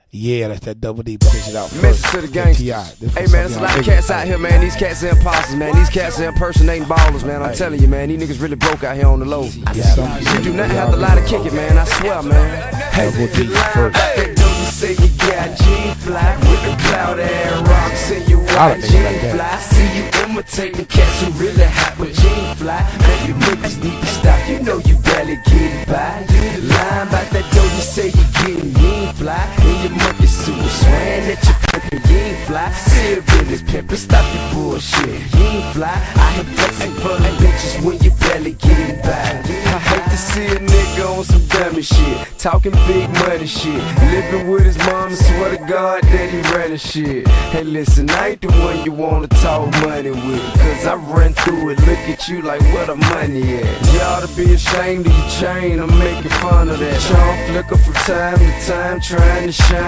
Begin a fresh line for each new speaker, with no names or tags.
Yeah, that's that Double D. Put this shit out first.
Message to the gangsters. Hey man, there's a lot of cats out here, man. These cats are imposters, man. These cats are impersonating ballers, man. I'm telling you, man. These niggas really broke out here on the low. You do not have to lie to kick it, man. I swear, man. Hey,
Double D first.
You say you got G-Fly with the cloud and rocks and you white G-Fly. See you imitating cats who really hot with G-Fly. Man, you niggas need to stop. You know you barely getting by. You lying about that dough. You say you getting G-Fly in your monkey suit, swearing that you pimpin'. You ain't fly. Serious business pimpin'. Stop your bullshit. You ain't fly. I have flexing for the bitches when you barely getting by. I hate to see a nigga on some dummy shit, talking big money shit, living with his mom and swear to God that he running shit. Hey listen, I ain't the one you wanna talk money with, cause I run through it, look at you like where the money at. You ought to be ashamed of your chain, I'm making fun of that. Charm flicker from time to time, trying to shine.